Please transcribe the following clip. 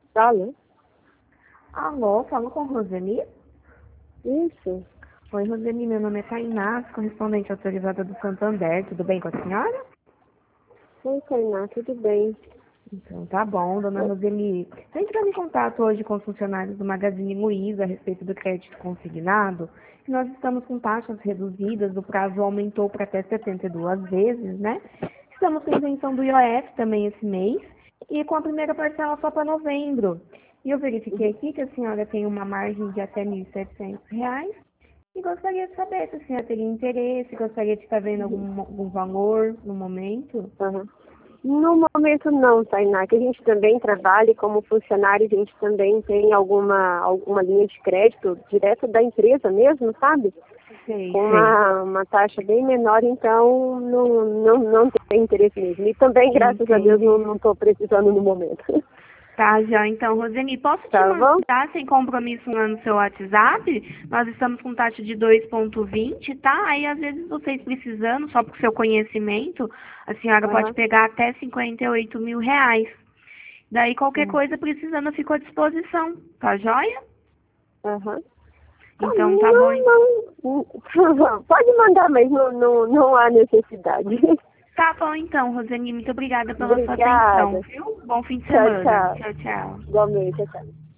Alô? Alô, falo com Roseli? Isso. Oi, Roseli, meu nome é Tainá, correspondente autorizada do Santander. Tudo bem com a senhora? Oi, Tainá, tudo bem? Então, tá bom, dona Roseli. Estou entrando em contato hoje com os funcionários do Magazine Luiza a respeito do crédito consignado. Nós estamos com taxas reduzidas, o prazo aumentou para até 72 vezes, né? Estamos com isenção do IOF também esse mês e com a primeira parcela só para novembro. E eu verifiquei aqui que a senhora tem uma margem de até R$ 1.700 e gostaria de saber se a senhora teria interesse, gostaria de estar vendo algum valor no momento. Aham. No momento não, Tainá, que a gente também trabalha como funcionário, a gente também tem alguma linha de crédito direto da empresa mesmo, sabe? Sei, Com sei. uma taxa bem menor, então não tem interesse mesmo. E também, graças a Deus, Entendi. não estou precisando no momento. Tá, já. Então, Roseni, posso te Tá bom? mandar sem compromisso lá no seu WhatsApp? Nós estamos com taxa de 2,20, tá? Aí, às vezes, vocês precisando, só por seu conhecimento, a senhora pode Aham. pegar até R$ 58.000. Daí, qualquer Sim. coisa precisando, eu fico à disposição. Tá joia? Aham. Tá, Então, tá bom. pode mandar, mas não há necessidade. Tá bom, então, Roseni. Muito obrigada pela sua atenção, Obrigada. viu? Bom fim de Tchau, semana. tchau. Tchau, tchau. Igualmente, tchau.